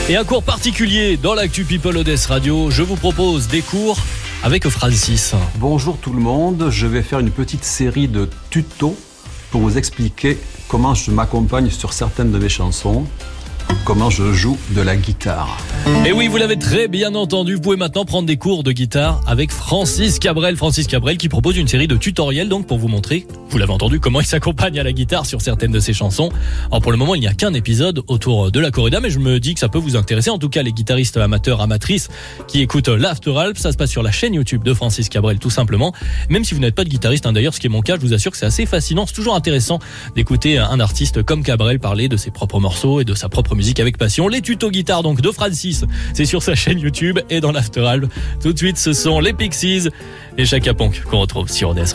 Et un cours particulier dans l'actu People ODS Radio, je vous propose des cours avec Francis. Bonjour tout le monde, je vais faire une petite série de tutos pour vous expliquer comment je m'accompagne sur certaines de mes chansons, comment je joue de la guitare. Et oui, vous l'avez très bien entendu, vous pouvez maintenant prendre des cours de guitare avec Francis Cabrel. Francis Cabrel qui propose une série de tutoriels donc pour vous montrer, vous l'avez entendu, comment il s'accompagne à la guitare sur certaines de ses chansons. Alors pour le moment, il n'y a qu'un épisode autour de la corrida, mais je me dis que ça peut vous intéresser. En tout cas, les guitaristes amateurs, amatrices qui écoutent l'Afteralp, ça se passe sur la chaîne YouTube de Francis Cabrel tout simplement. Même si vous n'êtes pas de guitariste, d'ailleurs, ce qui est mon cas, je vous assure que c'est assez fascinant. C'est toujours intéressant d'écouter un artiste comme Cabrel parler de ses propres morceaux et de sa propre musique avec passion. Les tutos guitare donc de Francis, c'est sur sa chaîne YouTube et dans l'Afteralp. Tout de suite, ce sont les Pixies et Chaka Ponk qu'on retrouve sur ODS Radio.